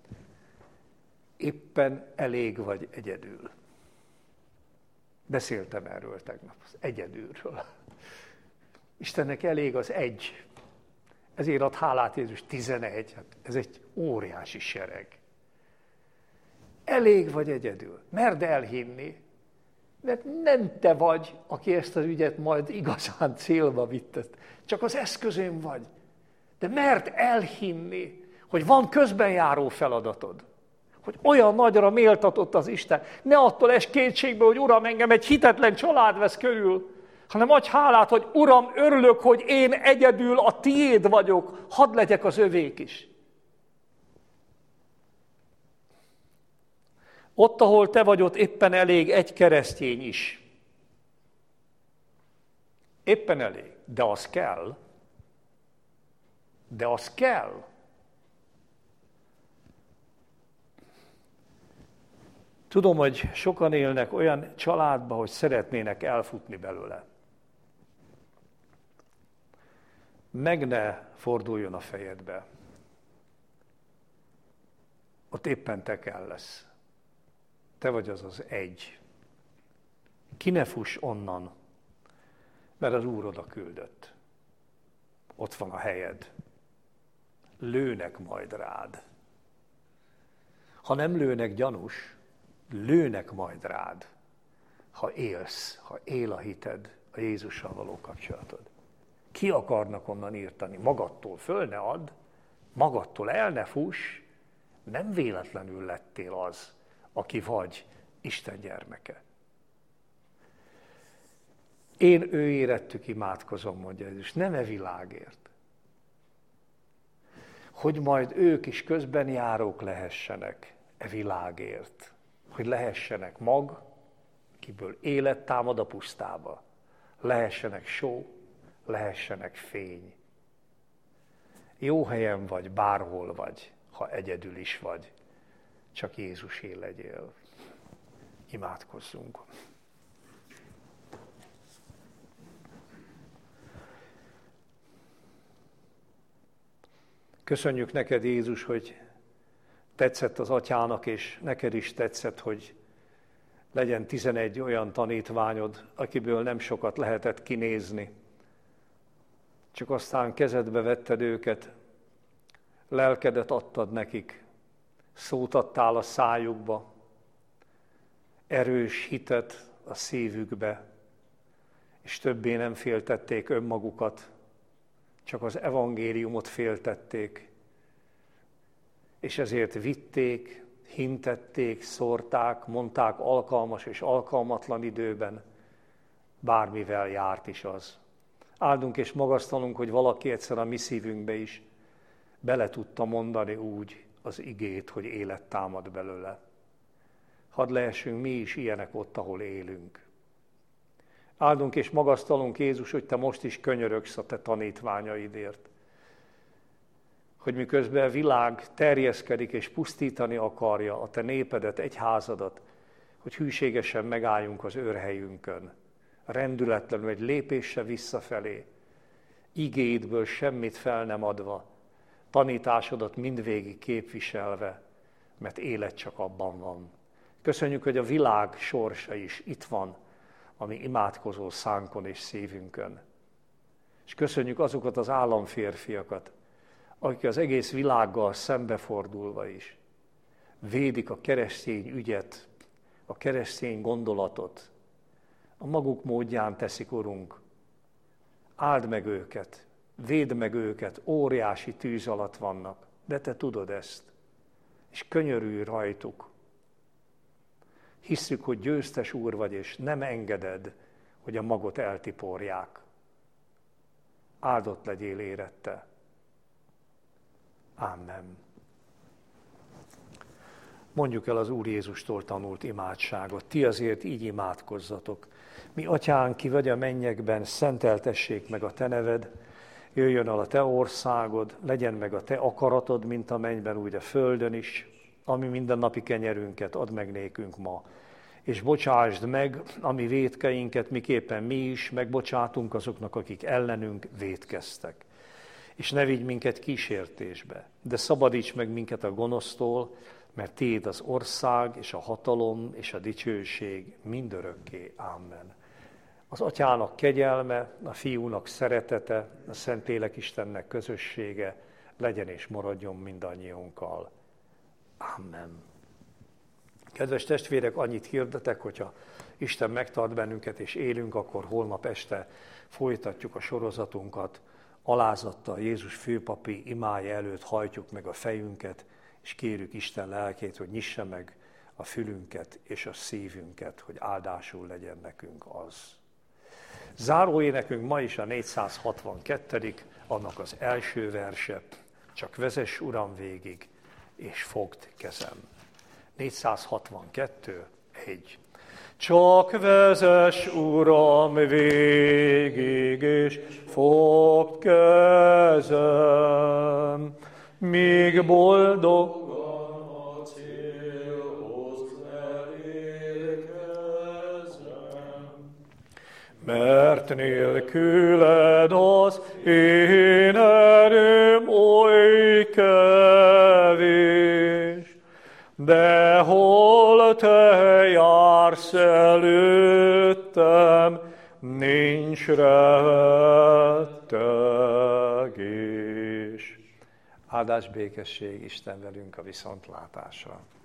éppen elég vagy egyedül. Beszéltem erről tegnap, az egyedülről. Istennek elég az egy. Ezért ad hálát Jézus tizenegy. Hát ez egy óriási sereg. Elég vagy egyedül. Merd elhinni, mert nem te vagy, aki ezt az ügyet majd igazán célba vitted. Csak az eszközön vagy. De merd elhinni, hogy van közbenjáró feladatod. Hogy olyan nagyra méltatott az Isten. Ne attól es kétségbe, hogy Uram, engem egy hitetlen család vesz körül, hanem adj hálát, hogy Uram, örülök, hogy én egyedül a tiéd vagyok, hadd legyek az övék is. Ott, ahol te vagy, ott éppen elég egy keresztény is. Éppen elég. De az kell. De az kell. Tudom, hogy sokan élnek olyan családba, hogy szeretnének elfutni belőle. Meg ne forduljon a fejedbe. Ott éppen te kell lesz. Te vagy az az egy. Ki ne fuss onnan, mert az Úr oda küldött. Ott van a helyed. Lőnek majd rád. Ha nem lőnek, gyanús, lőnek majd rád, ha élsz, ha él a hited, a Jézussal való kapcsolatod. Ki akarnak onnan írtani? Magadtól föl ne add, magadtól el ne fuss, nem véletlenül lettél az, aki vagy Isten gyermeke. Én ő érettük imádkozom, mondja Jézus, nem e világért. hogy majd ők is közbenjárók lehessenek e világért, hogy lehessenek mag, kiből élet támad a pusztába, lehessenek só, lehessenek fény. Jó helyen vagy, bárhol vagy, ha egyedül is vagy, csak Jézusé legyél. Imádkozzunk. Köszönjük neked, Jézus, hogy tetszett az atyának, és neked is tetszett, hogy legyen tizenegy olyan tanítványod, akiből nem sokat lehetett kinézni. Csak aztán kezedbe vetted őket, lelkedet adtad nekik, szót adtál a szájukba, erős hitet a szívükbe, és többé nem féltették önmagukat, csak az evangéliumot féltették, és ezért vitték, hintették, szórták, mondták alkalmas és alkalmatlan időben, bármivel járt is az. Áldunk és magasztalunk, hogy valaki egyszer a mi szívünkbe is bele tudta mondani úgy az igét, hogy élet támad belőle. Hadd lehessünk mi is ilyenek ott, ahol élünk. Áldunk és magasztalunk, Jézus, hogy te most is könyörögsz a te tanítványaidért. Hogy miközben a világ terjeszkedik és pusztítani akarja a te népedet, egyházadat, hogy hűségesen megálljunk az őrhelyünkön, rendületlenül egy lépéssel visszafelé, igéidből semmit fel nem adva, tanításodat mindvégig képviselve, mert élet csak abban van. Köszönjük, hogy a világ sorsa is itt van, ami imádkozó szánkon és szívünkön. És köszönjük azokat az államférfiakat, akik az egész világgal szembefordulva is védik a keresztény ügyet, a keresztény gondolatot, a maguk módján teszik, Urunk. Áld meg őket, védd meg őket, óriási tűz alatt vannak, de te tudod ezt, és könyörülj rajtuk. Hisszük, hogy győztes Úr vagy, és nem engeded, hogy a magot eltiporják. Áldott legyél érette. Amen. Mondjuk el az Úr Jézustól tanult imádságot. Ti azért így imádkozzatok. Mi, Atyánk, ki vagy a mennyekben, szenteltessék meg a te neved, jöjjön el a te országod, legyen meg a te akaratod, mint a mennyben, úgy a földön is. Ami mindennapi kenyerünket add meg nékünk ma, és bocsásd meg a mi vétkeinket, miképpen mi is megbocsátunk azoknak, akik ellenünk vétkeztek. És ne vigy minket kísértésbe, de szabadíts meg minket a gonosztól, mert tiéd az ország, és a hatalom, és a dicsőség mindörökké. Amen. Az Atyának kegyelme, a Fiúnak szeretete, a Szentlélek Istennek közössége legyen és maradjon mindannyiunkkal. Amen. Kedves testvérek, annyit hirdetek, hogyha Isten megtart bennünket és élünk, akkor holnap este folytatjuk a sorozatunkat. Alázattal Jézus főpapi imája előtt hajtjuk meg a fejünket, és kérjük Isten lelkét, hogy nyissa meg a fülünket és a szívünket, hogy áldásul legyen nekünk az. Záróénekünk ma is a négyszázhatvankettedik, annak az első verse, csak vezess, Uram, végig, és fogd kezem. négyszázhatvankettő, egy. Csak vezess, Uram, végig, és fogd kezem, míg boldogan a célhoz elérkezem. Mert nélküled az én erőm oly kevés, de hol te jársz előttem, nincs rettegés. Áldás, békesség, Isten velünk a viszontlátásra.